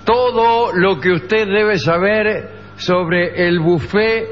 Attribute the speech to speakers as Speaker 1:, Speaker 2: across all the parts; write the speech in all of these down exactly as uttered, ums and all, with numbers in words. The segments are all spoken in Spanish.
Speaker 1: todo lo que usted debe saber sobre el buffet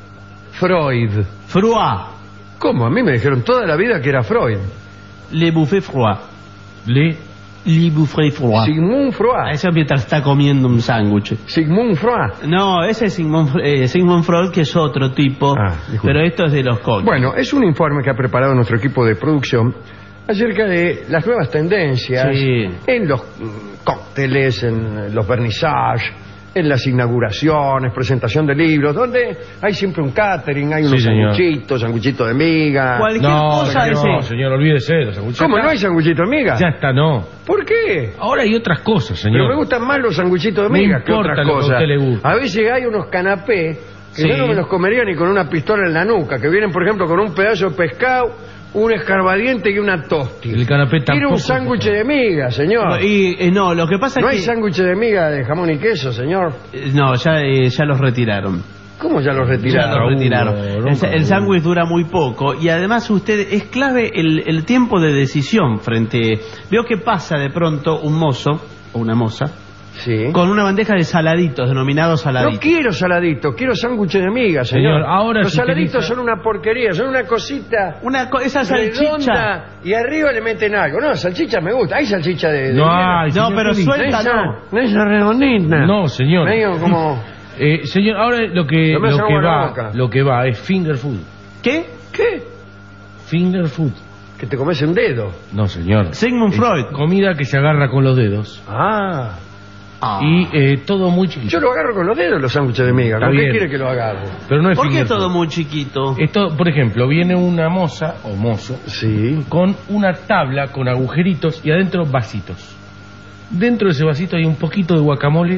Speaker 1: Freud.
Speaker 2: Froid.
Speaker 1: ¿Cómo? A mí me dijeron toda la vida que era Freud.
Speaker 2: Le buffet froid.
Speaker 3: Le...
Speaker 2: Le buffet froid.
Speaker 1: Sigmund Freud.
Speaker 2: Eso mientras está comiendo un sándwich.
Speaker 1: Sigmund Freud.
Speaker 2: No, ese es Sigmund, eh, Sigmund Freud, que es otro tipo.
Speaker 1: Ah, disculpe.
Speaker 2: Pero esto es de los cócteles.
Speaker 1: Bueno, es un informe que ha preparado nuestro equipo de producción acerca de las nuevas tendencias
Speaker 2: Sí.
Speaker 1: en los mm, cócteles, en los vernissages, en las inauguraciones, presentación de libros, donde hay siempre un catering, hay unos
Speaker 3: Sí, señor.
Speaker 1: sanguchitos, sanguchitos de miga.
Speaker 2: Cualquier
Speaker 3: No,
Speaker 2: cosa
Speaker 3: señor,
Speaker 2: ese.
Speaker 3: señor, olvídese de los sanguchitos.
Speaker 1: ¿Cómo
Speaker 3: Ya
Speaker 1: no hay
Speaker 3: está.
Speaker 1: sanguchito de miga?
Speaker 3: Ya está, no.
Speaker 1: ¿Por qué?
Speaker 3: Ahora hay otras cosas, señor.
Speaker 1: Pero me gustan más los sanguchitos de
Speaker 3: No
Speaker 1: miga que
Speaker 3: importa
Speaker 1: otras
Speaker 3: lo que a
Speaker 1: cosas.
Speaker 3: usted le guste.
Speaker 1: A veces hay unos canapés que
Speaker 2: Sí.
Speaker 1: yo no me los comería ni con una pistola en la nuca, que vienen, por ejemplo, con un pedazo de pescado, un escarbadiente y una tosti.
Speaker 3: El canapé
Speaker 1: Quiero
Speaker 3: tampoco.
Speaker 1: un sándwich de miga, señor.
Speaker 2: Y, eh, no, lo que pasa
Speaker 1: No
Speaker 2: es
Speaker 1: hay
Speaker 2: que...
Speaker 1: sándwich de miga de jamón y queso, señor.
Speaker 2: eh, No, ya, eh, ya los retiraron.
Speaker 1: ¿Cómo ya los
Speaker 2: Ya
Speaker 1: retiraron?
Speaker 2: los retiraron.
Speaker 3: Raúl,
Speaker 2: El,
Speaker 3: Raúl.
Speaker 2: el sándwich dura muy poco y además usted es clave el, el tiempo de decisión frente. Veo que pasa de pronto un mozo o una moza
Speaker 1: Sí.
Speaker 2: con una bandeja de saladitos, denominados
Speaker 1: No
Speaker 2: saladitos.
Speaker 1: quiero saladitos, quiero sándwiches de miga, señor.
Speaker 3: Señor, ahora
Speaker 1: Los
Speaker 3: se
Speaker 1: saladitos
Speaker 3: utiliza-
Speaker 1: son una porquería, son una cosita
Speaker 2: Una co- esa salchicha.
Speaker 1: redonda y arriba le meten algo. No, salchicha me gusta. Hay salchicha de... de
Speaker 3: No
Speaker 1: miga.
Speaker 3: hay,
Speaker 2: No,
Speaker 3: señor,
Speaker 2: pero
Speaker 3: ¿qué dice?
Speaker 2: suelta
Speaker 1: Esa,
Speaker 2: no.
Speaker 1: no esa redondita.
Speaker 3: No, señor.
Speaker 1: Medio como...
Speaker 3: Eh, señor, ahora lo que,
Speaker 1: No me
Speaker 3: lo
Speaker 1: hace
Speaker 3: que
Speaker 1: agua la
Speaker 3: va,
Speaker 1: boca.
Speaker 3: lo que va es finger food.
Speaker 2: ¿Qué?
Speaker 1: ¿Qué?
Speaker 3: Finger food.
Speaker 1: Que te comes un dedo.
Speaker 3: No, señor.
Speaker 2: Sigmund
Speaker 3: Es
Speaker 2: Freud.
Speaker 3: comida que se agarra con los dedos.
Speaker 1: Ah.
Speaker 2: Ah.
Speaker 3: Y eh, todo muy chiquito.
Speaker 1: Yo lo agarro con los dedos los sándwiches de miga.
Speaker 3: Está
Speaker 1: ¿Con qué
Speaker 3: bien.
Speaker 1: quiere que lo agarre?
Speaker 3: Pero no es
Speaker 2: ¿Por qué
Speaker 3: finger
Speaker 2: todo
Speaker 3: food.
Speaker 2: muy chiquito?
Speaker 3: Esto, por ejemplo, viene una moza o mozo
Speaker 1: Sí.
Speaker 3: con una tabla con agujeritos y adentro vasitos. Dentro de ese vasito hay un poquito de guacamole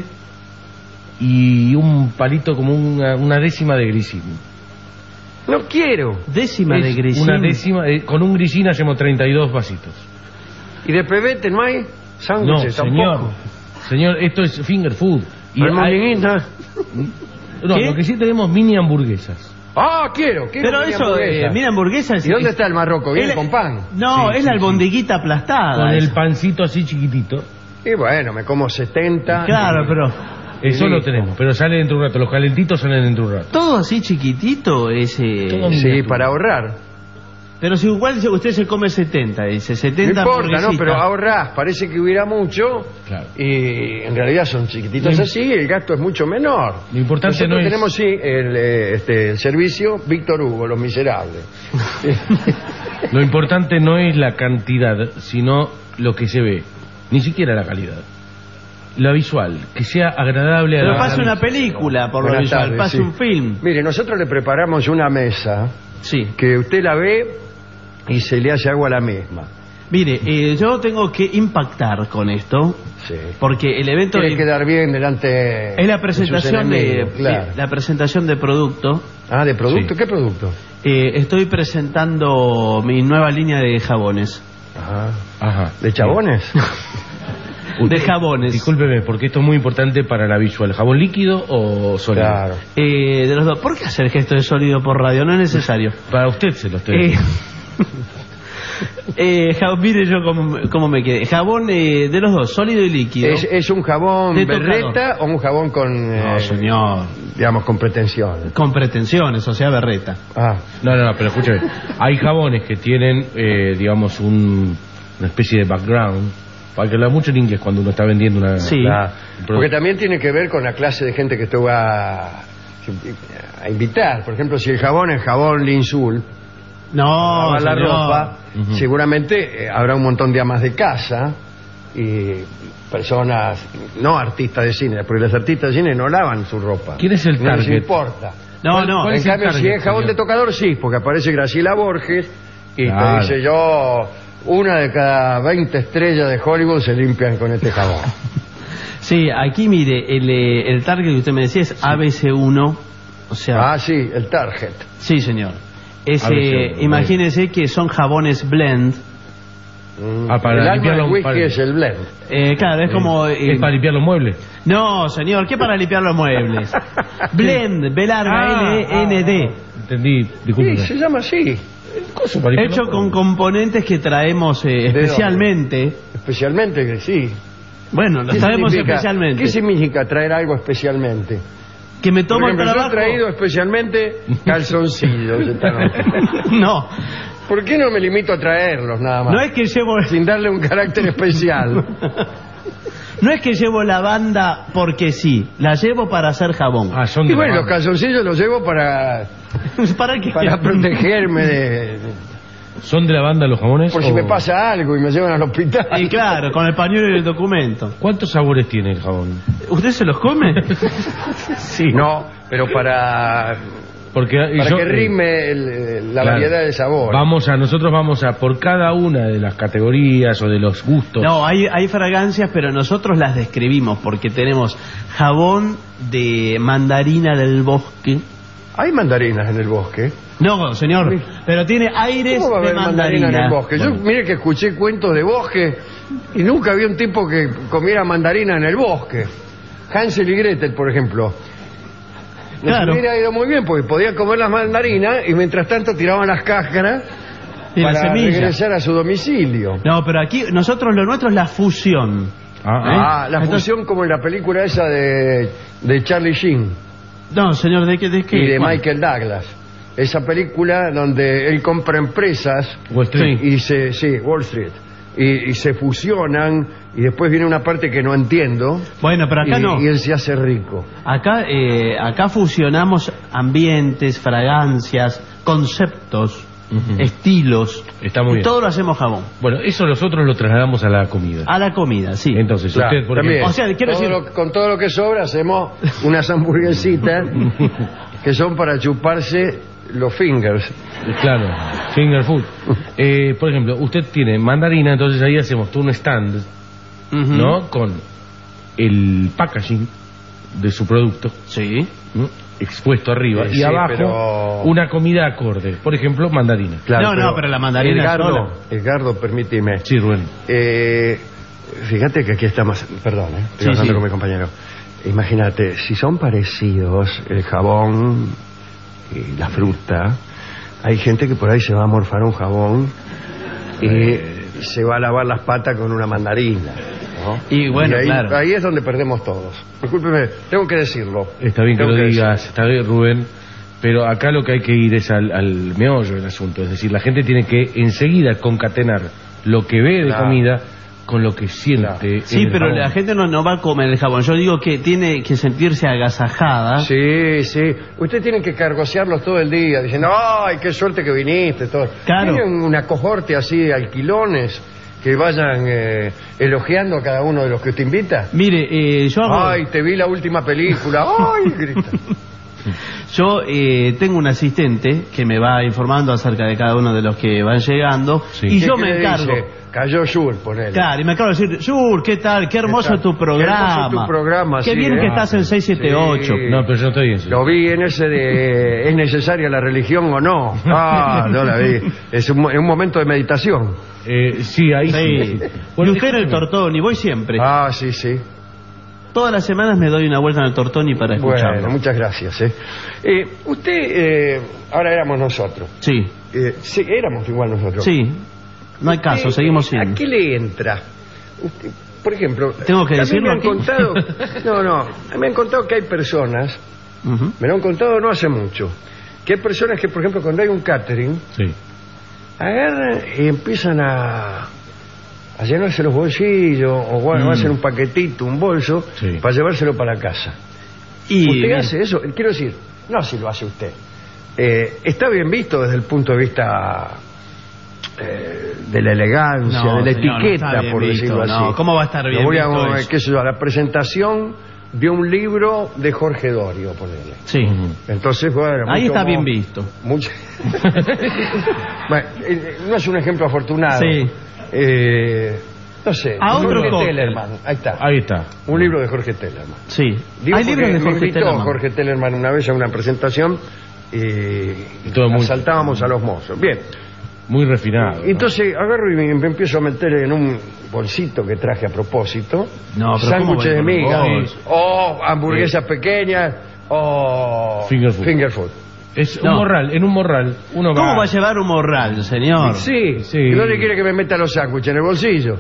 Speaker 3: y un palito como una, una décima de grisín.
Speaker 1: No quiero.
Speaker 2: Décima de
Speaker 3: Es
Speaker 2: grisín.
Speaker 3: Una décima, eh, con un grisín hacemos treinta y dos vasitos.
Speaker 1: ¿Y de pebete no hay
Speaker 3: No,
Speaker 1: sándwiches
Speaker 3: señor.
Speaker 1: tampoco?
Speaker 3: Señor, esto es finger food. Y
Speaker 1: ¿Hay
Speaker 3: hay-
Speaker 1: molinita?
Speaker 3: no,
Speaker 2: ¿Qué?
Speaker 3: lo que sí tenemos mini hamburguesas.
Speaker 1: Ah, quiero, quiero
Speaker 2: Pero
Speaker 1: mini
Speaker 2: eso,
Speaker 1: hamburguesa.
Speaker 2: eh, mira, hamburguesa es...
Speaker 1: ¿Y dónde
Speaker 2: es-
Speaker 1: está el marroco? ¿Viene
Speaker 2: el-
Speaker 1: con pan?
Speaker 2: No,
Speaker 3: Sí,
Speaker 2: es
Speaker 3: sí,
Speaker 2: la
Speaker 3: sí.
Speaker 2: albondiguita aplastada.
Speaker 3: Con el
Speaker 2: esa.
Speaker 3: pancito así chiquitito.
Speaker 1: Y bueno, me como setenta.
Speaker 2: Claro, pero...
Speaker 3: Eso lo
Speaker 1: Listo.
Speaker 3: tenemos, pero sale dentro de un rato. Los calentitos salen dentro de un rato.
Speaker 2: Todo así chiquitito es... eh,
Speaker 3: Todo
Speaker 1: Sí,
Speaker 3: miniatura.
Speaker 1: para ahorrar.
Speaker 2: Pero si igual usted se come setenta, dice,
Speaker 1: No
Speaker 2: setenta
Speaker 1: importa, ¿no?
Speaker 2: hamburguesitas.
Speaker 1: Pero ahorrás. Parece que hubiera mucho.
Speaker 3: Claro.
Speaker 1: Y en realidad son chiquititos
Speaker 3: Lo-
Speaker 1: así y el gasto es mucho menor.
Speaker 3: Lo importante
Speaker 1: Nosotros
Speaker 3: no es-
Speaker 1: tenemos, sí, el, eh, este, el servicio Víctor Hugo, Los Miserables.
Speaker 3: Lo importante no es la cantidad, sino lo que se ve. Ni siquiera la calidad. La visual, que sea agradable a
Speaker 2: Pero
Speaker 3: la
Speaker 2: pase
Speaker 3: a la
Speaker 2: una
Speaker 3: vista.
Speaker 2: película, por lo
Speaker 1: Buenas
Speaker 2: visual,
Speaker 1: tardes,
Speaker 2: pase
Speaker 1: sí.
Speaker 2: un film.
Speaker 1: Mire, nosotros le preparamos una mesa
Speaker 2: Sí.
Speaker 1: que usted la ve y se le hace agua a la misma.
Speaker 2: Mire, eh, yo tengo que impactar con esto,
Speaker 1: Sí.
Speaker 2: porque el evento
Speaker 1: Quiere quedar bien delante
Speaker 2: es la
Speaker 1: de sus
Speaker 2: presentación de,
Speaker 1: enemigos, claro.
Speaker 2: la presentación de producto.
Speaker 1: Ah, ¿de producto?
Speaker 3: Sí.
Speaker 1: ¿Qué producto?
Speaker 2: Eh, estoy presentando mi nueva línea de jabones.
Speaker 1: Ajá.
Speaker 3: Ajá.
Speaker 1: ¿De chabones?
Speaker 2: De jabones.
Speaker 3: Discúlpeme, porque esto es muy importante para la visual. ¿Jabón líquido o sólido?
Speaker 1: Claro.
Speaker 2: Eh, de los dos. ¿Por qué hacer gesto de sólido por radio? No es necesario.
Speaker 3: Para usted se lo estoy
Speaker 2: Eh,
Speaker 3: diciendo.
Speaker 2: eh, ja- mire yo cómo, cómo me quedé. Jabón eh, de los dos, sólido y líquido.
Speaker 1: ¿Es, es un jabón
Speaker 2: De tocador.
Speaker 1: berreta o un jabón con,
Speaker 2: No,
Speaker 1: eh,
Speaker 2: señor.
Speaker 1: digamos, con pretensiones?
Speaker 2: Con pretensiones, o sea, berreta.
Speaker 1: Ah,
Speaker 3: No, no, no, pero escúcheme. Hay jabones que tienen, eh, digamos, un- una especie de background. Para que habla mucho en inglés cuando uno está vendiendo una...
Speaker 2: Sí.
Speaker 1: la-
Speaker 3: un
Speaker 1: porque
Speaker 3: producto.
Speaker 1: también tiene que ver con la clase de gente que usted va a, a invitar. Por ejemplo, si el jabón es jabón Linsul,
Speaker 2: No,
Speaker 1: lavar la
Speaker 2: señor.
Speaker 1: ropa,
Speaker 3: Ujú.
Speaker 1: seguramente eh, habrá un montón de amas de casa y personas, no artistas de cine, porque los artistas de cine no lavan su ropa.
Speaker 3: ¿Quién es el
Speaker 1: No les
Speaker 3: target?
Speaker 1: importa.
Speaker 2: No,
Speaker 3: ¿Cuál-
Speaker 2: no.
Speaker 3: cuál
Speaker 1: En
Speaker 3: es el
Speaker 1: cambio, si
Speaker 3: target,
Speaker 1: es jabón
Speaker 3: señor?
Speaker 1: de tocador, sí, porque aparece Graciela Borges y
Speaker 3: Claro.
Speaker 1: te dice yo, una de cada veinte estrellas de Hollywood se limpian con este jabón.
Speaker 2: Sí, aquí mire, el, eh, el target que usted me decía es A B C uno. O sea,
Speaker 1: Ah, sí, el target.
Speaker 2: sí, señor. Es,
Speaker 3: A B C
Speaker 2: eh,
Speaker 3: uno,
Speaker 2: imagínese que son jabones blend.
Speaker 1: Mm,
Speaker 3: Ah, para
Speaker 1: el alma
Speaker 3: limpiar
Speaker 1: del
Speaker 3: los-
Speaker 1: whisky
Speaker 3: para-
Speaker 1: es el blend.
Speaker 2: Eh, claro, es como... eh,
Speaker 3: ¿Es para limpiar los muebles?
Speaker 2: No, señor, ¿qué para limpiar los muebles? Blend, B larga, L E N D.
Speaker 3: Entendí,
Speaker 1: Sí,
Speaker 3: discúlpeme.
Speaker 1: se llama así.
Speaker 3: Coso para limpiar
Speaker 2: Hecho
Speaker 3: los
Speaker 2: con
Speaker 3: muebles.
Speaker 2: componentes que traemos eh,
Speaker 1: dónde?
Speaker 2: especialmente.
Speaker 1: Especialmente que sí.
Speaker 2: Bueno, lo
Speaker 1: ¿Qué
Speaker 2: sabemos
Speaker 1: significa-
Speaker 2: especialmente.
Speaker 1: ¿Qué significa traer algo especialmente?
Speaker 2: Que me
Speaker 1: Por
Speaker 2: tomo el
Speaker 1: ejemplo, yo he
Speaker 2: trabajo.
Speaker 1: traído especialmente calzoncillos esta noche.
Speaker 2: No,
Speaker 1: ¿Por qué no me limito a traerlos nada más?
Speaker 2: no es que llevo.
Speaker 1: Sin darle un carácter especial.
Speaker 2: No es que llevo la banda porque sí, la llevo para hacer jabón.
Speaker 3: Ah, son
Speaker 1: Y
Speaker 3: de
Speaker 1: bueno,
Speaker 3: la
Speaker 1: los
Speaker 3: banda.
Speaker 1: calzoncillos los llevo para,
Speaker 2: ¿Para qué?
Speaker 1: para protegerme de...
Speaker 3: ¿Son de la banda los jabones?
Speaker 1: Por si
Speaker 3: o-
Speaker 1: me pasa algo y me llevan al hospital.
Speaker 2: Y claro, con el pañuelo y el documento.
Speaker 3: ¿Cuántos sabores tiene el jabón?
Speaker 2: ¿Usted se los come?
Speaker 3: Sí.
Speaker 1: No, pero para,
Speaker 3: Porque
Speaker 1: para
Speaker 3: yo-
Speaker 1: que rime el- la
Speaker 3: Claro.
Speaker 1: variedad de sabor.
Speaker 3: Vamos a, nosotros vamos a por cada una de las categorías o de los gustos.
Speaker 2: No, hay, hay fragancias, pero nosotros las describimos porque tenemos jabón de mandarina del bosque.
Speaker 1: Hay mandarinas en el bosque.
Speaker 2: No, señor, pero tiene aires
Speaker 1: ¿Cómo va a
Speaker 2: de
Speaker 1: haber mandarina
Speaker 2: mandarina.
Speaker 1: en el bosque? Yo
Speaker 3: Bueno.
Speaker 1: mire que escuché cuentos de bosque y nunca vi un tipo que comiera mandarina en el bosque. Hansel y Gretel, por ejemplo. Les
Speaker 2: Claro.
Speaker 1: hubiera ido muy bien porque podían comer las mandarinas y mientras tanto tiraban las cáscaras
Speaker 2: Y la
Speaker 1: para
Speaker 2: semilla.
Speaker 1: regresar a su domicilio.
Speaker 2: No, pero aquí nosotros lo nuestro es la fusión.
Speaker 3: Ah,
Speaker 1: Ah, la
Speaker 2: Entonces-
Speaker 1: fusión como en la película esa de, de Charlie Sheen
Speaker 2: No, señor, ¿de qué? De qué?
Speaker 1: y de
Speaker 2: ¿Cuál?
Speaker 1: Michael Douglas. Esa película donde él compra empresas
Speaker 3: Wall Street.
Speaker 1: y se, sí, Wall Street, y, y se fusionan y después viene una parte que no entiendo
Speaker 2: Bueno, pero acá
Speaker 1: y,
Speaker 2: no.
Speaker 1: y él se hace rico.
Speaker 2: Acá, eh, acá fusionamos ambientes, fragancias, conceptos,
Speaker 3: Ujú.
Speaker 2: estilos.
Speaker 3: Está muy
Speaker 2: y
Speaker 3: bien.
Speaker 2: todo lo hacemos jabón.
Speaker 3: Bueno, eso nosotros lo trasladamos a la comida.
Speaker 2: A la comida, sí.
Speaker 3: Entonces,
Speaker 1: Claro,
Speaker 3: usted, por
Speaker 1: también.
Speaker 3: ejemplo,
Speaker 2: O sea, quiero
Speaker 1: Todo
Speaker 2: decir-
Speaker 1: lo- con todo lo que sobra hacemos unas hamburguesitas que son para chuparse los fingers.
Speaker 3: claro, finger food. Eh, por ejemplo, usted tiene mandarina, entonces ahí hacemos todo un stand,
Speaker 2: Ujú.
Speaker 3: ¿no? Con el packaging de su producto,
Speaker 2: Sí.
Speaker 3: ¿no? Expuesto arriba,
Speaker 1: Eh,
Speaker 3: y
Speaker 1: sí,
Speaker 3: abajo
Speaker 1: pero-
Speaker 3: una comida acorde. Por ejemplo, mandarina.
Speaker 2: No, no, pero la mandarina
Speaker 1: Edgardo,
Speaker 2: sola.
Speaker 1: Edgardo, permíteme.
Speaker 3: Sí, Rubén.
Speaker 1: Eh, fíjate que aquí estamos. Perdón, ¿eh? Estoy
Speaker 2: Sí,
Speaker 1: hablando
Speaker 2: sí.
Speaker 1: con mi compañero. Imagínate, si son parecidos el jabón y la fruta, hay gente que por ahí se va a morfar un jabón y se va a lavar las patas con una mandarina. ¿no?
Speaker 2: Y bueno,
Speaker 1: ahí,
Speaker 2: claro.
Speaker 1: ahí es donde perdemos todos. Discúlpeme, tengo que decirlo.
Speaker 3: Está bien que
Speaker 1: Tengo
Speaker 3: lo
Speaker 1: decirlo.
Speaker 3: digas, está bien, Rubén, pero acá lo que hay que ir es al, al meollo del asunto. Es decir, la gente tiene que enseguida concatenar lo que ve de
Speaker 1: Claro.
Speaker 3: comida con lo que siente.
Speaker 2: Sí,
Speaker 3: en el
Speaker 2: pero
Speaker 3: jabón.
Speaker 2: la gente no, no va a comer el jabón. Yo digo que tiene que sentirse agasajada.
Speaker 1: Sí, sí. Usted tiene que cargosearlos todo el día, diciendo, ¡ay, qué suerte que viniste! Todo.
Speaker 2: Claro.
Speaker 1: Tienen una cohorte así de alquilones que vayan eh, elogiando a cada uno de los que usted invita.
Speaker 2: Mire, eh, yo hago...
Speaker 1: ¡Ay, te vi la última película! ¡Ay! Grita.
Speaker 2: Yo eh, tengo un asistente que me va informando acerca de cada uno de los que van llegando
Speaker 3: Sí.
Speaker 2: y
Speaker 1: ¿Qué-
Speaker 2: yo
Speaker 1: qué
Speaker 2: me
Speaker 1: le
Speaker 2: encargo.
Speaker 1: dice? Cayó Yul, ponele.
Speaker 2: Claro, y me acabo de decir, Yur, ¿qué tal? Qué hermoso
Speaker 1: tal?
Speaker 2: tu
Speaker 1: Qué
Speaker 2: programa.
Speaker 1: hermoso tu programa,
Speaker 2: Qué
Speaker 1: sí,
Speaker 2: bien
Speaker 1: ¿eh?
Speaker 2: que estás en seis siete ocho.
Speaker 1: Sí.
Speaker 3: No, pero yo no estoy en eso.
Speaker 1: Lo vi en ese de ¿es necesaria la religión o no? Ah, no la vi. Es un, mo- es un momento de meditación.
Speaker 3: Eh, sí, ahí sí.
Speaker 2: Sí.
Speaker 3: sí.
Speaker 2: Bueno, y usted en el
Speaker 3: escúcheme.
Speaker 2: Tortoni, voy siempre.
Speaker 1: Ah, sí, sí.
Speaker 2: Todas las semanas me doy una vuelta en el Tortoni para escucharlo.
Speaker 1: Bueno, muchas gracias. ¿eh? Eh, usted, eh, ahora éramos nosotros.
Speaker 2: Sí,
Speaker 1: Eh, sí, éramos igual nosotros.
Speaker 2: sí. No hay caso,
Speaker 1: Usted,
Speaker 2: seguimos
Speaker 1: ¿A
Speaker 2: siendo.
Speaker 1: qué le entra? Usted, por ejemplo,
Speaker 2: ¿Tengo que
Speaker 1: a mí
Speaker 2: decirlo
Speaker 1: me han
Speaker 2: aquí?
Speaker 1: contado, no, no, me han contado que hay personas,
Speaker 2: Ujú.
Speaker 1: me lo han contado no hace mucho, que hay personas que, por ejemplo, cuando hay un catering,
Speaker 3: Sí.
Speaker 1: agarran y empiezan a, a llenarse los bolsillos, o bueno,
Speaker 2: Mm.
Speaker 1: hacen un paquetito, un bolso,
Speaker 3: Sí.
Speaker 1: para llevárselo para la casa.
Speaker 2: Y
Speaker 1: ¿Usted
Speaker 2: bien.
Speaker 1: hace eso? Quiero decir, no si lo hace usted. Eh, está bien visto desde el punto de vista eh, de la elegancia,
Speaker 2: No,
Speaker 1: de la
Speaker 2: señor, no
Speaker 1: etiqueta,
Speaker 2: está bien
Speaker 1: por
Speaker 2: visto,
Speaker 1: decirlo
Speaker 2: no.
Speaker 1: así.
Speaker 2: ¿Cómo va a estar bien
Speaker 1: Lo voy a,
Speaker 2: visto eso?
Speaker 1: qué sé yo, a la presentación de un libro de Jorge Dorio, ponele.
Speaker 2: Sí.
Speaker 3: Ujú.
Speaker 1: Entonces, bueno,
Speaker 2: Ahí
Speaker 1: mucho
Speaker 2: está
Speaker 1: mo-
Speaker 2: bien visto.
Speaker 1: mucho- Bueno, eh, no es un ejemplo afortunado.
Speaker 2: Sí.
Speaker 1: Eh, no sé,
Speaker 2: A otro
Speaker 1: Jorge
Speaker 2: cóctel.
Speaker 1: Tellerman, ahí está.
Speaker 3: Ahí está.
Speaker 1: Un libro de Jorge Tellerman.
Speaker 2: Sí.
Speaker 1: Digo
Speaker 2: Hay
Speaker 1: porque
Speaker 2: libros de
Speaker 1: me
Speaker 2: Jorge
Speaker 1: invitó
Speaker 2: Tellerman.
Speaker 1: Jorge Tellerman una vez a una presentación y,
Speaker 3: Y todo muy-
Speaker 1: asaltábamos a los mozos. Bien,
Speaker 3: Muy refinado. ¿no?
Speaker 1: entonces agarro y me, me empiezo a meter en un bolsito que traje a propósito
Speaker 2: No, pero ¿cómo
Speaker 1: sándwiches de
Speaker 2: va a ir con
Speaker 1: miga
Speaker 2: un bolso?
Speaker 1: o hamburguesas pequeñas o
Speaker 3: Finger food.
Speaker 1: finger food.
Speaker 3: Es un
Speaker 2: No.
Speaker 3: morral, en un morral uno
Speaker 2: ¿Cómo
Speaker 3: va...
Speaker 2: va a llevar un morral, señor?
Speaker 1: Sí,
Speaker 3: sí.
Speaker 1: ¿y dónde quiere que me meta los sándwiches? ¿En el bolsillo?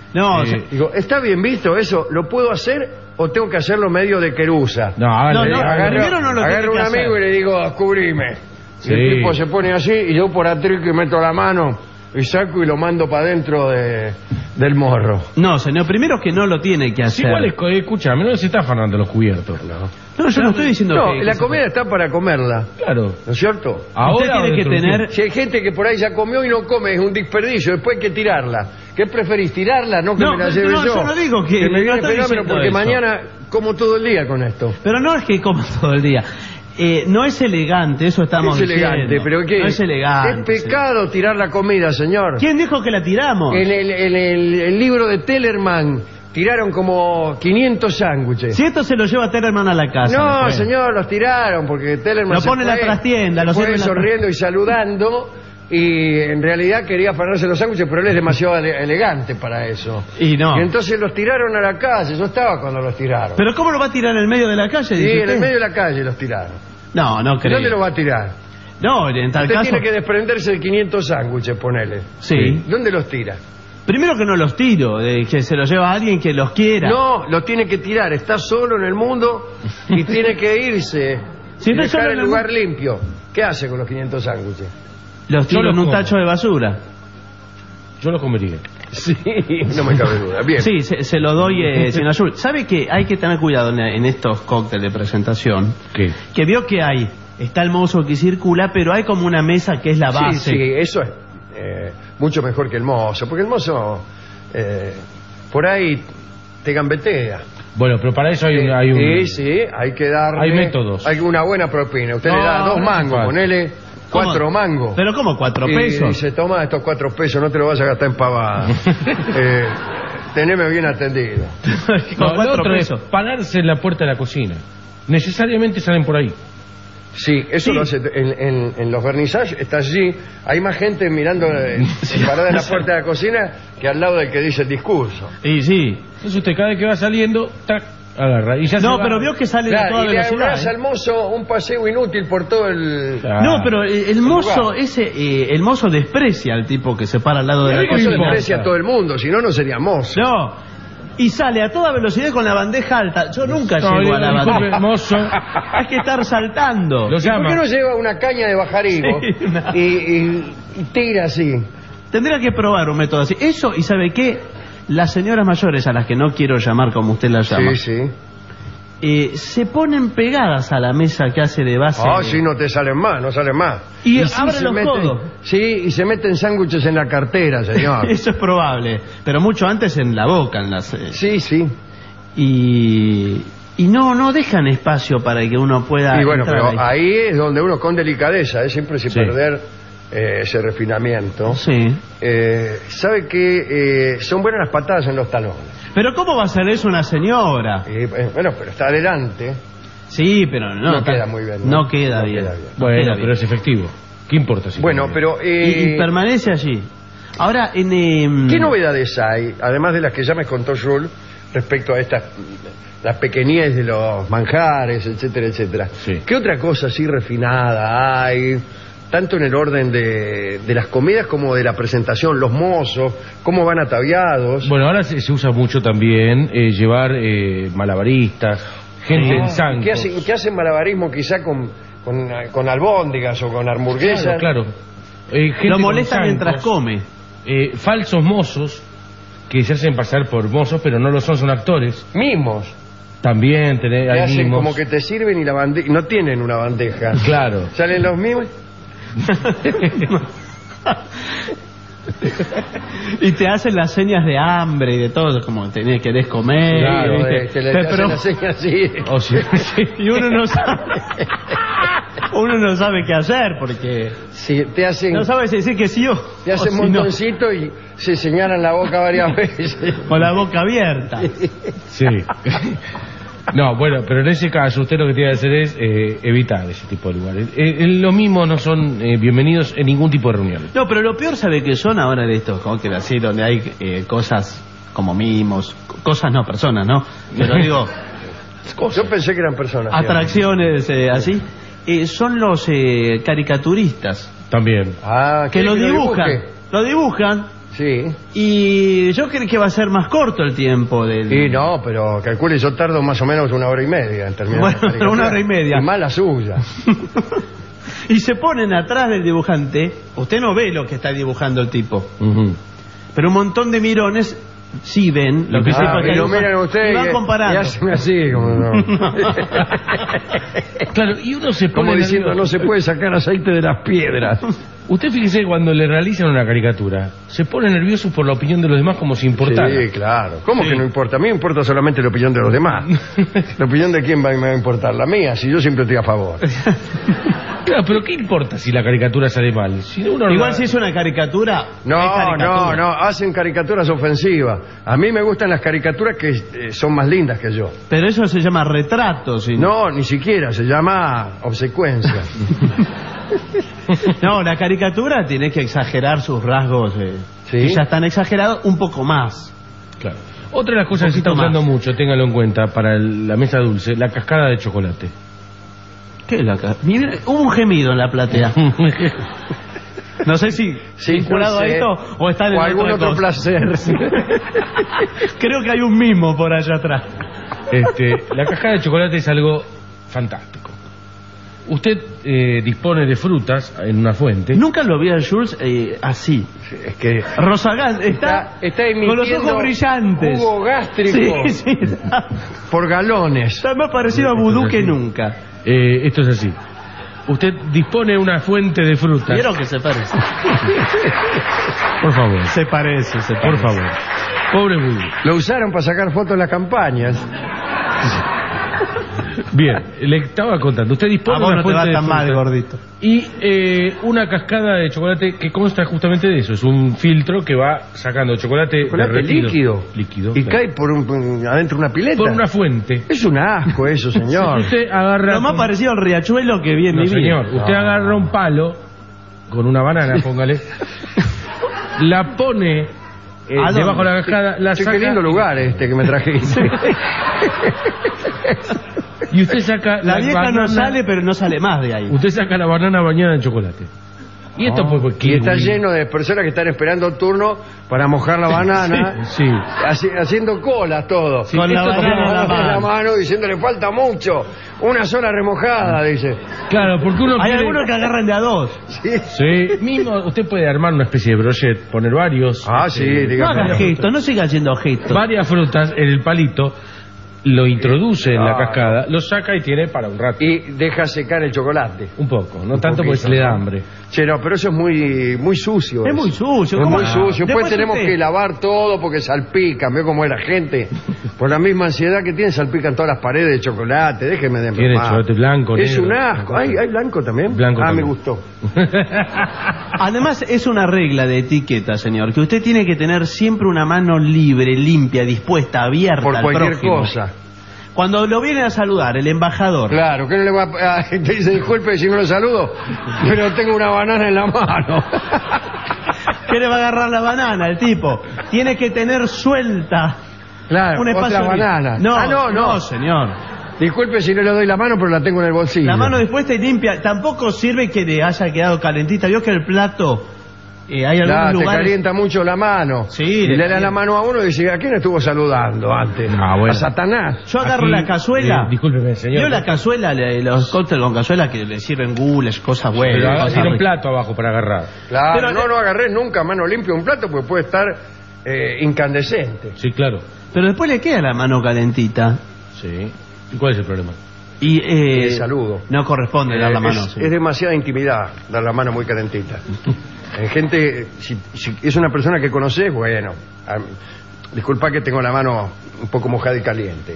Speaker 2: No,
Speaker 3: Eh,
Speaker 2: o sea,
Speaker 1: Digo, ¿está bien visto eso? ¿Lo puedo hacer o tengo que hacerlo medio de querusa?
Speaker 3: No, hágale,
Speaker 2: No, no,
Speaker 3: hágale.
Speaker 2: primero no lo
Speaker 1: agarro
Speaker 2: tiene
Speaker 1: un
Speaker 2: que
Speaker 1: amigo
Speaker 2: hacer.
Speaker 1: y le digo, descubrime.
Speaker 3: Sí.
Speaker 1: Y el tipo se pone así y yo por atrás que meto la mano y saco y lo mando para adentro de, del morro.
Speaker 2: no, señor, primero que no lo tiene que
Speaker 3: Sí,
Speaker 2: hacer.
Speaker 3: igual es, co- escúchame, no se está afanando los cubiertos.
Speaker 2: No, yo no estoy diciendo
Speaker 1: No,
Speaker 2: que...
Speaker 1: la
Speaker 2: que se-
Speaker 1: comida está para comerla,
Speaker 3: Claro.
Speaker 1: ¿no es cierto?
Speaker 3: Ahora
Speaker 2: Usted tiene
Speaker 3: o
Speaker 2: que
Speaker 3: dentro de un
Speaker 2: tener-
Speaker 3: tiempo.
Speaker 1: Si hay gente que por ahí ya comió y no come, es un desperdicio, después hay que tirarla. ¿Qué preferís, tirarla? No que
Speaker 2: No,
Speaker 1: me la
Speaker 2: pero
Speaker 1: lleve
Speaker 2: no,
Speaker 1: yo.
Speaker 2: yo no digo que-
Speaker 1: me
Speaker 2: no
Speaker 1: viene
Speaker 2: estoy
Speaker 1: fenómeno
Speaker 2: diciendo
Speaker 1: porque
Speaker 2: eso.
Speaker 1: mañana como todo el día con esto.
Speaker 2: Pero no es que coma todo el día. Eh, no es elegante, eso estamos
Speaker 1: es elegante,
Speaker 2: diciendo.
Speaker 1: pero ¿qué?
Speaker 2: No es elegante.
Speaker 1: Es pecado tirar la comida, señor.
Speaker 2: ¿Quién dijo que la tiramos?
Speaker 1: En el, en el- el libro de Tellerman tiraron como quinientos sándwiches.
Speaker 2: Si esto se lo lleva Tellerman a la casa.
Speaker 1: No,
Speaker 2: después.
Speaker 1: señor, los tiraron porque Tellerman
Speaker 2: Lo
Speaker 1: se
Speaker 2: pone en la
Speaker 1: fue-
Speaker 2: trastienda,
Speaker 1: se
Speaker 2: lo
Speaker 1: fue
Speaker 2: sirve en la-
Speaker 1: sonriendo y saludando y en realidad quería afanarse los sándwiches, pero él es demasiado ele- elegante para eso.
Speaker 2: Y no.
Speaker 1: Y entonces los tiraron a la calle, yo estaba cuando los tiraron.
Speaker 2: ¿Pero cómo lo va a tirar en el medio de la calle?
Speaker 1: Sí,
Speaker 2: dice
Speaker 1: en
Speaker 2: usted?
Speaker 1: el medio de la calle los tiraron.
Speaker 2: No, no creo.
Speaker 1: ¿Dónde lo va a tirar?
Speaker 2: No, en tal
Speaker 1: Usted
Speaker 2: caso...
Speaker 1: tiene que desprenderse de quinientos sándwiches, ponele.
Speaker 2: Sí.
Speaker 1: ¿Dónde los tira?
Speaker 2: Primero que no los tiro, de que se los lleva a alguien que los quiera.
Speaker 1: No, lo tiene que tirar. Está solo en el mundo y tiene que irse.
Speaker 2: Si
Speaker 1: y
Speaker 2: no es solo
Speaker 1: dejar
Speaker 2: en
Speaker 1: el
Speaker 2: el
Speaker 1: lugar
Speaker 2: mu-
Speaker 1: limpio. ¿Qué hace con los quinientos sándwiches?
Speaker 2: Los
Speaker 3: Yo
Speaker 2: tiro
Speaker 3: los
Speaker 2: en un
Speaker 3: como.
Speaker 2: tacho de basura.
Speaker 3: Yo lo comería.
Speaker 1: Sí, no me cabe duda. Bien.
Speaker 2: Sí, se, se lo doy eh, sin azul. ¿Sabe que hay que tener cuidado en, en estos cócteles de presentación?
Speaker 3: ¿Qué?
Speaker 2: Que vio que hay, está el mozo que circula, pero hay como una mesa que es la
Speaker 1: Sí,
Speaker 2: base.
Speaker 1: sí, eso es eh, mucho mejor que el mozo. Porque el mozo, eh, por ahí, te gambetea.
Speaker 3: Bueno, pero para eso hay un... Hay un
Speaker 1: Sí, sí, hay que darle...
Speaker 3: Hay métodos.
Speaker 1: Hay una buena propina. Usted
Speaker 2: No,
Speaker 1: le da dos
Speaker 2: no
Speaker 1: mangos,
Speaker 3: hace
Speaker 1: ponele
Speaker 2: ¿Cómo?
Speaker 1: cuatro mangos.
Speaker 2: ¿Pero cómo? ¿Cuatro
Speaker 1: Y
Speaker 2: pesos?
Speaker 1: dice, toma estos cuatro pesos, no te lo vas a gastar en pavada. eh, teneme bien atendido.
Speaker 2: Con
Speaker 3: No, lo
Speaker 2: cuatro
Speaker 3: otro
Speaker 2: pesos.
Speaker 3: es pararse en la puerta de la cocina. Necesariamente salen por ahí.
Speaker 1: Sí, eso
Speaker 2: Sí.
Speaker 1: lo hace en, en, en los vernizajes, está allí, hay más gente mirando eh, parada en la puerta de la cocina que al lado del que dice el discurso.
Speaker 2: Y sí.
Speaker 3: Entonces usted cada vez que va saliendo, tac, agarra. Y ya se
Speaker 2: No,
Speaker 3: va.
Speaker 2: pero vio que sale a
Speaker 1: Claro,
Speaker 2: toda
Speaker 1: y le
Speaker 2: velocidad.
Speaker 1: ahorras
Speaker 2: ¿eh?
Speaker 1: al mozo un paseo inútil por todo el...
Speaker 3: Ah.
Speaker 2: No, pero el, el mozo,
Speaker 1: lugar.
Speaker 2: ese, eh, el mozo desprecia al tipo que se para al lado de la
Speaker 1: Eso
Speaker 2: cocina.
Speaker 1: desprecia a todo el mundo, si no, no sería mozo.
Speaker 2: No. Y sale a toda velocidad con la bandeja alta. Yo nunca
Speaker 3: No,
Speaker 2: llego a la
Speaker 3: disculpe,
Speaker 2: bandeja.
Speaker 3: mozo.
Speaker 2: Hay que estar saltando.
Speaker 3: Lo
Speaker 1: ¿Y ¿Por
Speaker 3: llama.
Speaker 1: qué no lleva una caña de bajar higo
Speaker 2: Sí, no.
Speaker 1: y, y- y tira así?
Speaker 2: Tendría que probar un método así. Eso, y ¿sabe qué? Las señoras mayores, a las que no quiero llamar como usted las llama,
Speaker 1: Sí, sí.
Speaker 2: eh, se ponen pegadas a la mesa que hace de base.
Speaker 1: Ah, sí, no te salen más, no salen más.
Speaker 2: Y
Speaker 1: sí
Speaker 2: abren
Speaker 1: se
Speaker 2: los
Speaker 1: meten-
Speaker 2: codos.
Speaker 1: Sí, y se meten sándwiches en la cartera, señor.
Speaker 2: Eso es probable. Pero mucho antes en la boca. En las, eh,
Speaker 1: Sí, sí.
Speaker 2: y, y no no dejan espacio para que uno pueda
Speaker 1: Y bueno,
Speaker 2: entrar
Speaker 1: pero
Speaker 2: ahí.
Speaker 1: ahí es donde uno con delicadeza, ¿eh? Siempre sin
Speaker 3: Sí.
Speaker 1: perder eh, ese refinamiento.
Speaker 2: Sí.
Speaker 1: Eh, ¿Sabe que eh, son buenas las patadas en los talones?
Speaker 2: Pero ¿cómo va a ser eso una señora?
Speaker 1: Y, eh, bueno, pero está adelante.
Speaker 2: Sí, pero no.
Speaker 1: No queda muy bien,
Speaker 2: No,
Speaker 1: ¿no?
Speaker 2: queda,
Speaker 1: No
Speaker 2: bien.
Speaker 1: queda bien.
Speaker 2: No
Speaker 3: Bueno,
Speaker 2: queda
Speaker 3: pero
Speaker 2: bien.
Speaker 3: es efectivo. ¿Qué importa si
Speaker 1: Bueno,
Speaker 3: come?
Speaker 1: pero...
Speaker 2: Y,
Speaker 1: Eh,
Speaker 2: y permanece allí. Ahora, en... em,
Speaker 1: ¿qué novedades hay, además de las que ya me contó Jules, respecto a estas, la pequeñez de los manjares, etcétera, etcétera?
Speaker 3: Sí.
Speaker 1: ¿Qué otra cosa así refinada hay, tanto en el orden de, de las comidas como de la presentación, los mozos, cómo van ataviados?
Speaker 3: Bueno, ahora se, se usa mucho también eh, llevar eh, malabaristas, gente en zancos.
Speaker 1: ¿Qué hacen, qué hacen malabarismo quizá con, con, con albóndigas o con hamburguesas?
Speaker 3: Claro, claro. Eh, gente
Speaker 2: lo
Speaker 3: con
Speaker 2: molesta
Speaker 3: zancos,
Speaker 2: mientras come.
Speaker 3: eh, falsos mozos que se hacen pasar por mozos, pero no lo son, son actores.
Speaker 1: Mimos.
Speaker 3: También tenés,
Speaker 1: Que
Speaker 3: hay
Speaker 1: hacen
Speaker 3: mimos.
Speaker 1: como que te sirven y la bandeja, no tienen una bandeja.
Speaker 3: Claro.
Speaker 1: Salen los mimos.
Speaker 2: Y te hacen las señas de hambre y de todo, como tenés, querés comer.
Speaker 3: Claro,
Speaker 2: ¿viste?
Speaker 1: Eh, te le te
Speaker 2: Pero-
Speaker 1: hacen la seña así.
Speaker 3: O sea, sí.
Speaker 2: y uno no sabe. Uno no sabe qué hacer porque
Speaker 1: Sí, te hacen,
Speaker 2: no sabe si decir que sí o,
Speaker 1: te hacen
Speaker 2: o si no,
Speaker 1: montoncito y se señalan la boca varias veces.
Speaker 2: con la boca abierta.
Speaker 3: Sí. No, bueno, pero en ese caso usted lo que tiene que hacer es eh, evitar ese tipo de lugares. Eh, eh, los mismos no son eh, bienvenidos en ningún tipo de reunión.
Speaker 2: No, pero lo peor sabe que son ahora de estos cócteles así donde hay eh, cosas como mimos, cosas no, personas, ¿no? Pero digo,
Speaker 1: Yo pensé que eran personas.
Speaker 2: atracciones eh, así, eh, son los eh, caricaturistas
Speaker 3: También.
Speaker 1: Ah,
Speaker 2: que lo
Speaker 1: ¿quiere
Speaker 2: dibujan,
Speaker 1: dibuje?
Speaker 2: lo dibujan
Speaker 1: Sí.
Speaker 2: Y yo creo que va a ser más corto el tiempo del...
Speaker 1: Y no, pero calcule, yo tardo más o menos una hora y media en terminar.
Speaker 2: Bueno,
Speaker 1: la caricatura.
Speaker 2: una hora y media.
Speaker 1: Y más la suya.
Speaker 2: Y se ponen atrás del dibujante. Usted no ve lo que está dibujando el tipo.
Speaker 3: Uh-huh.
Speaker 2: Pero un montón de mirones sí ven lo que
Speaker 1: Ah,
Speaker 2: el tipo
Speaker 1: y
Speaker 2: está
Speaker 1: lo
Speaker 2: dibujando.
Speaker 1: miran ustedes
Speaker 2: Y van
Speaker 1: y-
Speaker 2: comparando.
Speaker 1: y hacen así, como, no.
Speaker 3: Claro, y uno se pone
Speaker 1: Como diciendo,
Speaker 3: nervioso.
Speaker 1: no se puede sacar aceite de las piedras.
Speaker 3: Usted fíjese cuando le realizan una caricatura, se pone nervioso por la opinión de los demás como si importara.
Speaker 1: Sí, claro. ¿Cómo
Speaker 3: Sí.
Speaker 1: que no importa? A mí me importa solamente la opinión de los demás. ¿La opinión de quién va, me va a importar? La mía, si yo siempre estoy a favor.
Speaker 3: Claro, pero ¿qué importa si la caricatura sale mal? Si uno
Speaker 2: Igual
Speaker 3: la-
Speaker 2: si es una caricatura,
Speaker 1: No,
Speaker 2: es caricatura.
Speaker 1: no, no, hacen caricaturas ofensivas. A mí me gustan las caricaturas que eh, son más lindas que yo.
Speaker 2: Pero eso se llama retrato. ¿sí?
Speaker 1: No, ni siquiera, se llama obsecuencia.
Speaker 2: No, la caricatura tiene que exagerar sus rasgos. Eh,
Speaker 1: Sí.
Speaker 2: que ya están exagerados un poco más.
Speaker 3: Claro. Otra de las cosas que se está
Speaker 2: poquito
Speaker 3: usando
Speaker 2: más.
Speaker 3: mucho, téngalo en cuenta, para el- la mesa dulce, la cascada de chocolate.
Speaker 2: ¿Qué es la ca- Mira, hubo un gemido en la platea. No sé si
Speaker 1: Sí,
Speaker 2: vinculado
Speaker 1: no sé.
Speaker 2: a esto o está en
Speaker 1: O algún
Speaker 2: otra
Speaker 1: otro
Speaker 2: cosa.
Speaker 1: placer.
Speaker 2: Creo que hay un mimo por allá atrás.
Speaker 3: Este, la cascada de chocolate es algo fantástico. Usted eh, dispone de frutas en una fuente.
Speaker 2: Nunca lo vi a Jules eh, así.
Speaker 1: Es que
Speaker 2: Rosagas está,
Speaker 1: está, está
Speaker 2: con los
Speaker 1: emitiendo
Speaker 2: ojos brillantes.
Speaker 1: jugo gástrico
Speaker 2: Sí, sí, está,
Speaker 1: por galones.
Speaker 2: está más parecido a vudú que nunca.
Speaker 3: Eh, esto es así. Usted dispone de una fuente de frutas.
Speaker 2: ¿Vieron que se parece?
Speaker 3: Por favor,
Speaker 2: Se parece, se
Speaker 3: por
Speaker 2: parece.
Speaker 3: favor. Pobre Vudú.
Speaker 1: Lo usaron para sacar fotos en las campañas.
Speaker 3: Bien, le estaba contando. Usted dispone
Speaker 2: A
Speaker 3: de
Speaker 2: vos
Speaker 3: una
Speaker 2: no te
Speaker 3: fuente
Speaker 2: va
Speaker 3: de
Speaker 2: tan mal,
Speaker 3: frutas
Speaker 2: gordito.
Speaker 3: y eh, una cascada de chocolate que consta justamente de eso. Es un filtro que va sacando chocolate,
Speaker 1: Chocolate
Speaker 3: derretido.
Speaker 1: líquido.
Speaker 3: Líquido.
Speaker 1: Y
Speaker 3: claro.
Speaker 1: cae por un, adentro de una pileta.
Speaker 3: Por una fuente.
Speaker 1: Es un asco eso, señor.
Speaker 3: Usted agarra...
Speaker 2: Lo más
Speaker 3: con-
Speaker 2: parecido al riachuelo que vi en
Speaker 3: No,
Speaker 2: mi vida.
Speaker 3: señor. Usted
Speaker 1: No.
Speaker 3: agarra un palo con una banana, póngale. La pone eh,
Speaker 2: ¿A dónde?
Speaker 3: debajo de la cascada, la
Speaker 1: Che,
Speaker 3: saca...
Speaker 1: qué lindo lugar este que me trajiste.
Speaker 3: Y usted saca
Speaker 2: La vieja
Speaker 3: banana,
Speaker 2: no sale, pero no sale más de ahí.
Speaker 3: Usted saca la banana bañada en chocolate. Y esto
Speaker 1: Oh,
Speaker 3: pues, pues,
Speaker 1: y está
Speaker 3: kiwi.
Speaker 1: lleno de personas que están esperando turno para mojar la banana,
Speaker 3: Sí.
Speaker 1: haci- haciendo colas todo.
Speaker 3: Sí,
Speaker 2: Con la
Speaker 3: esto
Speaker 2: banana en la
Speaker 1: en la
Speaker 2: mano.
Speaker 1: mano diciéndole falta mucho, una sola remojada, dice.
Speaker 3: Claro, porque uno
Speaker 2: Hay
Speaker 3: quiere...
Speaker 2: algunos que agarran de a dos.
Speaker 1: Sí.
Speaker 3: Sí, mismo usted puede armar una especie de brochet, poner varios...
Speaker 1: Ah, sí,
Speaker 3: este,
Speaker 2: No
Speaker 1: dígame.
Speaker 2: haga gestos, no siga haciendo gestos.
Speaker 3: varias frutas en el palito, lo introduce en la
Speaker 1: Ah,
Speaker 3: cascada, lo saca y tiene para un rato.
Speaker 1: Y deja secar el chocolate.
Speaker 3: Un poco, no
Speaker 1: Un
Speaker 3: tanto porque
Speaker 1: poquito,
Speaker 3: se le da
Speaker 1: ¿no?
Speaker 3: hambre.
Speaker 1: Che, no, pero eso es muy muy sucio.
Speaker 2: Es
Speaker 1: eso.
Speaker 2: muy sucio.
Speaker 1: Es
Speaker 2: ¿cómo?
Speaker 1: muy sucio. Después,
Speaker 2: Después
Speaker 1: tenemos
Speaker 2: usted-
Speaker 1: que lavar todo porque salpican. ¿Ve cómo es la gente? Por la misma ansiedad que tiene, salpican todas las paredes de chocolate. Déjeme de
Speaker 3: Tiene
Speaker 1: bromar.
Speaker 3: chocolate blanco,
Speaker 1: Es
Speaker 3: negro.
Speaker 1: un asco. ¿Hay, ¿Hay blanco también?
Speaker 3: Blanco
Speaker 1: ah,
Speaker 3: también.
Speaker 1: me gustó.
Speaker 2: Además, es una regla de etiqueta, señor, que usted tiene que tener siempre una mano libre, limpia, dispuesta, abierta
Speaker 1: Por
Speaker 2: al
Speaker 1: cualquier
Speaker 2: prójimo.
Speaker 1: cosa.
Speaker 2: Cuando lo viene a saludar el embajador,
Speaker 1: Claro, que no le va a... ah, te dice, disculpe si no lo saludo, pero tengo una banana en la mano.
Speaker 2: ¿qué le va a agarrar la banana el tipo? Tiene que tener suelta
Speaker 1: Claro,
Speaker 2: un espacio
Speaker 1: otra
Speaker 2: libre.
Speaker 1: banana.
Speaker 2: No,
Speaker 1: ah, no, no.
Speaker 2: señor.
Speaker 1: Disculpe si no le doy la mano, pero la tengo en el bolsillo.
Speaker 2: La mano dispuesta y limpia. Tampoco sirve que le haya quedado calentita. Vio que el plato, eh, hay algunos
Speaker 1: Claro, te
Speaker 2: lugares...
Speaker 1: calienta mucho la mano.
Speaker 2: Sí,
Speaker 1: y
Speaker 2: le
Speaker 1: le da
Speaker 2: calienta.
Speaker 1: la mano a uno y dice, ¿a quién estuvo saludando antes?
Speaker 3: Ah, bueno.
Speaker 1: A Satanás.
Speaker 2: Yo agarro
Speaker 3: Aquí,
Speaker 2: la cazuela.
Speaker 3: eh, discúlpeme, señor.
Speaker 2: Yo la cazuela, le- los cócteles con cazuela que le sirven gules, cosas buenas.
Speaker 3: Pero
Speaker 2: cosas
Speaker 3: tiene un
Speaker 2: ricas.
Speaker 3: plato abajo para agarrar.
Speaker 1: Claro,
Speaker 2: Pero-
Speaker 1: no, no agarré nunca a mano limpia un plato porque puede estar eh, incandescente.
Speaker 3: Sí, claro.
Speaker 2: Pero después le queda la mano calentita.
Speaker 3: Sí. ¿Y cuál es el problema?
Speaker 2: Y eh,
Speaker 1: Eh, saludo.
Speaker 2: no corresponde dar la
Speaker 1: Eh,
Speaker 2: mano.
Speaker 1: es,
Speaker 2: sí.
Speaker 1: es demasiada intimidad dar la mano muy calentita. En gente, si, si es una persona que conoces, bueno, am, disculpa que tengo la mano un poco mojada y caliente.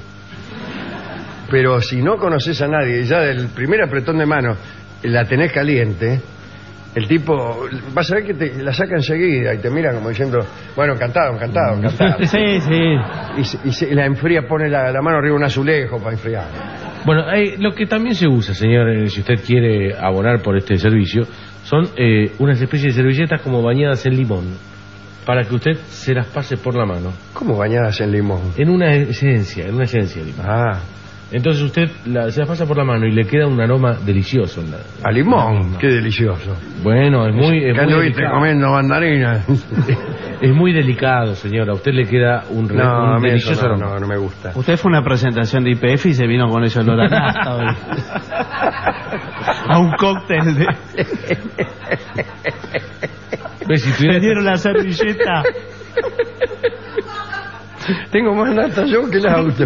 Speaker 1: Pero si no conoces a nadie y ya del primer apretón de mano la tenés caliente, el tipo, vas a ver que te la saca enseguida y te mira como diciendo, bueno, encantado, encantado, encantado.
Speaker 2: Sí, sí.
Speaker 1: Y, se- y se- la enfría, pone la, la mano arriba de un azulejo para enfriar.
Speaker 3: Bueno, eh, lo que también se usa, señor, eh, si usted quiere abonar por este servicio, son eh, unas especies de servilletas como bañadas en limón, para que usted se las pase por la mano.
Speaker 1: ¿Cómo bañadas en limón?
Speaker 3: En una esencia, en una esencia de limón.
Speaker 1: Ah,
Speaker 3: Entonces usted la, se la pasa por la mano y le queda un aroma delicioso. En la,
Speaker 1: A limón, qué delicioso.
Speaker 3: Bueno, es muy, es
Speaker 1: ¿Qué
Speaker 3: muy
Speaker 1: anduviste
Speaker 3: delicado.
Speaker 1: comiendo mandarinas?
Speaker 3: Es muy delicado, señora. A usted le queda un, re-
Speaker 1: No,
Speaker 3: un
Speaker 1: a mí eso
Speaker 3: delicioso
Speaker 1: no,
Speaker 3: aroma.
Speaker 1: no, no me gusta.
Speaker 2: Usted fue a una presentación de I P F y se vino con ese olor a nafta hoy. A un cóctel de...
Speaker 3: ¿Ves? Si
Speaker 2: Me
Speaker 3: tuviera-
Speaker 2: dieron la servilleta.
Speaker 1: Tengo más nata yo que el auto.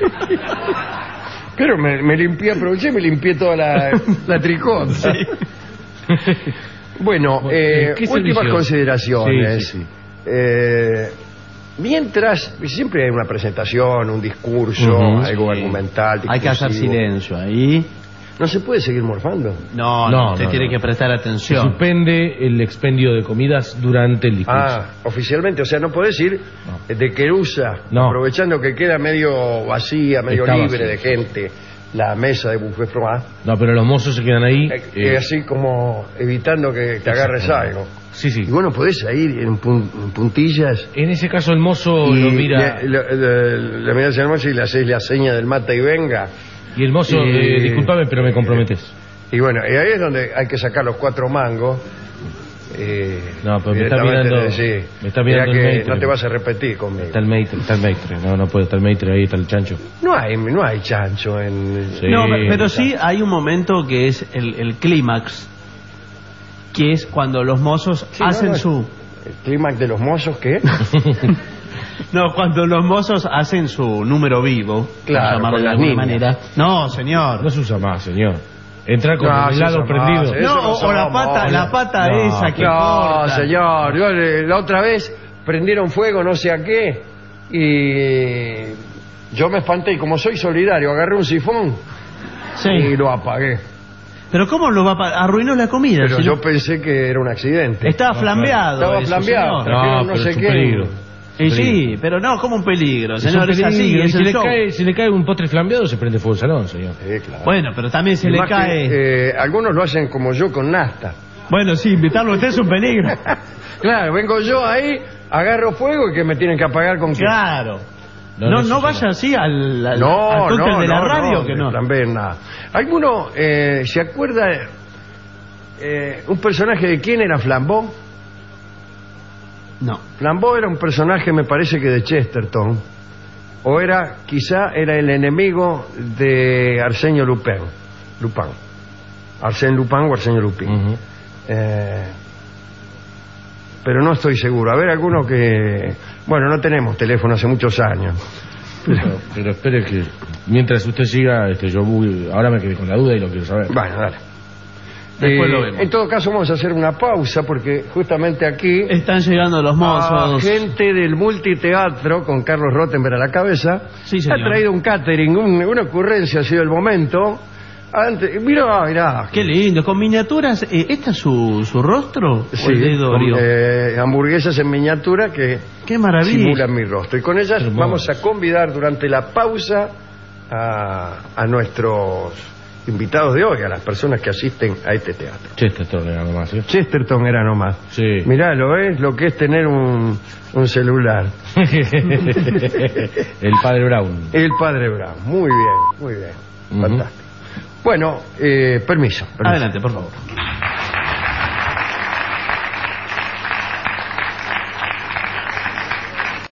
Speaker 1: Pero me, me limpié, aproveché y me limpié toda la, la tricota. Bueno, eh,
Speaker 3: ¿qué
Speaker 1: últimas
Speaker 3: servicio?
Speaker 1: consideraciones.
Speaker 3: Sí, sí, sí.
Speaker 1: Eh, mientras, siempre hay una presentación, un discurso,
Speaker 3: Ujú,
Speaker 1: algo
Speaker 2: Sí.
Speaker 1: argumental.
Speaker 2: Hay que hacer
Speaker 1: discursivo.
Speaker 2: silencio ahí.
Speaker 1: No se puede seguir morfando.
Speaker 2: No,
Speaker 3: No,
Speaker 2: no, usted
Speaker 3: no,
Speaker 2: tiene
Speaker 3: no.
Speaker 2: que prestar
Speaker 3: Se
Speaker 2: atención.
Speaker 3: suspende el expendio de comidas durante el discurso.
Speaker 1: Ah, oficialmente, o sea, no podés ir
Speaker 3: No.
Speaker 1: de querusa,
Speaker 3: No.
Speaker 1: aprovechando que queda medio vacía, medio
Speaker 3: Está
Speaker 1: libre
Speaker 3: vacío.
Speaker 1: de gente, la mesa de buffet fromage.
Speaker 3: No, pero los mozos se quedan ahí.
Speaker 1: Eh,
Speaker 3: eh,
Speaker 1: eh, así como evitando que te agarres
Speaker 3: exactamente.
Speaker 1: algo.
Speaker 3: Sí, sí.
Speaker 1: Y bueno, podés ir en, pun- en puntillas
Speaker 3: En ese caso el mozo
Speaker 1: y
Speaker 3: lo mira.
Speaker 1: le, le- le- le mirás al mozo y le haces la seña del mata y venga.
Speaker 3: Y el mozo,
Speaker 1: y-
Speaker 3: eh, discúlpame, pero me comprometes.
Speaker 1: Y bueno, y ahí es donde hay que sacar los cuatro mangos. Eh,
Speaker 3: No, pero me está
Speaker 1: directamente
Speaker 3: mirando-
Speaker 1: decir,
Speaker 3: me está
Speaker 1: mirá
Speaker 3: mirando el
Speaker 1: que
Speaker 3: maître.
Speaker 1: no te vas a repetir conmigo.
Speaker 3: Está el maitre, está el maitre. No, no puede estar el maitre ahí, está el chancho.
Speaker 1: No hay, no hay chancho en...
Speaker 3: Sí.
Speaker 2: No, pe- pero
Speaker 3: está.
Speaker 2: sí hay un momento que es el, el clímax, que es cuando los mozos
Speaker 1: Sí, no,
Speaker 2: hacen
Speaker 1: no,
Speaker 2: su...
Speaker 1: ¿El clímax de los mozos qué?
Speaker 2: No, cuando los mozos hacen su número vivo,
Speaker 1: Claro,
Speaker 2: por llamarlo
Speaker 1: con
Speaker 2: de
Speaker 1: las
Speaker 2: alguna
Speaker 1: niñas.
Speaker 2: manera. No, señor.
Speaker 3: No se usa más, señor. Entrar con
Speaker 1: No,
Speaker 3: el
Speaker 1: se
Speaker 3: helado
Speaker 1: usa
Speaker 3: prendido.
Speaker 1: más, eso
Speaker 2: No,
Speaker 1: no
Speaker 2: o, o la
Speaker 1: somos,
Speaker 2: pata, la
Speaker 1: no.
Speaker 2: pata
Speaker 3: No,
Speaker 2: esa que
Speaker 1: No,
Speaker 2: corta.
Speaker 1: señor, yo, eh, la otra vez prendieron fuego no sé a qué y yo me espanté y como soy solidario agarré un sifón
Speaker 2: Sí.
Speaker 1: y lo apagué.
Speaker 2: Pero ¿cómo lo va a pa- arruinó la comida?
Speaker 1: Pero
Speaker 2: si
Speaker 1: yo
Speaker 2: no-
Speaker 1: pensé que era un accidente.
Speaker 2: Estaba flambeado.
Speaker 1: Estaba
Speaker 2: eso,
Speaker 1: flambeado.
Speaker 2: señor.
Speaker 1: Trajeron
Speaker 3: No,
Speaker 1: no
Speaker 3: pero
Speaker 1: sé
Speaker 3: es un
Speaker 1: qué.
Speaker 3: peligro.
Speaker 2: Y sí, pero no, como un peligro,
Speaker 3: Es un
Speaker 2: señor, es, así,
Speaker 3: peligro. Y
Speaker 2: es
Speaker 3: si
Speaker 2: el
Speaker 3: le,
Speaker 2: show.
Speaker 3: cae, si le cae un postre flambeado, se prende fuego el salón, señor.
Speaker 1: Sí, claro.
Speaker 2: Bueno, pero también se
Speaker 1: Y
Speaker 2: le
Speaker 1: más que,
Speaker 2: cae...
Speaker 1: eh, algunos lo hacen como yo con nafta.
Speaker 2: Bueno, sí, invitarlo a usted es un peligro.
Speaker 1: Claro, vengo yo ahí, agarro fuego y que me tienen que apagar con qué.
Speaker 2: Claro.
Speaker 3: No,
Speaker 2: No,
Speaker 3: no
Speaker 2: no,
Speaker 3: se llama.
Speaker 2: vaya así al, al,
Speaker 1: No,
Speaker 2: al cóctel
Speaker 1: no,
Speaker 2: de la
Speaker 1: no,
Speaker 2: radio,
Speaker 1: no,
Speaker 2: que no.
Speaker 1: También nada. ¿Alguno eh, se acuerda eh, un personaje de quién era Flambeau?
Speaker 2: No.
Speaker 1: Flambeau era un personaje, me parece que de Chesterton, o era, quizá era el enemigo de Arsenio Lupin. Lupin. Arsène Lupin o Arsenio Lupin.
Speaker 3: Ujú.
Speaker 1: Eh, pero no estoy seguro. A ver, alguno que... Bueno, no tenemos teléfono hace muchos años.
Speaker 3: Pero, pero espere que mientras usted siga, este, yo voy, ahora me quedé con la duda y lo quiero saber.
Speaker 1: Bueno, dale.
Speaker 2: Después
Speaker 1: Eh,
Speaker 2: lo vemos.
Speaker 1: En todo caso vamos a hacer una pausa porque justamente aquí
Speaker 2: Están llegando los
Speaker 1: a
Speaker 2: mozos.
Speaker 1: gente del multiteatro con Carlos Rottenberg a la cabeza
Speaker 2: Sí,
Speaker 1: ha
Speaker 2: señor.
Speaker 1: traído un catering, un- una ocurrencia, ha sido el momento. Antes, mira, mira.
Speaker 2: Qué lindo, con miniaturas. Eh, ¿Esta es su, su rostro? ¿O
Speaker 1: Sí,
Speaker 2: el de
Speaker 1: con,
Speaker 2: Dorio?
Speaker 1: eh, hamburguesas en miniatura que
Speaker 2: Qué maravilla.
Speaker 1: simulan mi rostro. Y con ellas
Speaker 3: Hermoso.
Speaker 1: vamos a convidar durante la pausa a, a nuestros invitados de hoy, a las personas que asisten a este teatro.
Speaker 3: Chesterton era nomás, ¿eh?
Speaker 1: Chesterton era nomás.
Speaker 3: Sí.
Speaker 1: Mirá, lo ves lo que es tener un, un celular.
Speaker 3: El padre Brown.
Speaker 1: El padre Brown. Muy bien, muy bien.
Speaker 3: Ujú.
Speaker 1: Fantástico. Bueno, eh, permiso, permiso.
Speaker 2: Adelante, por favor.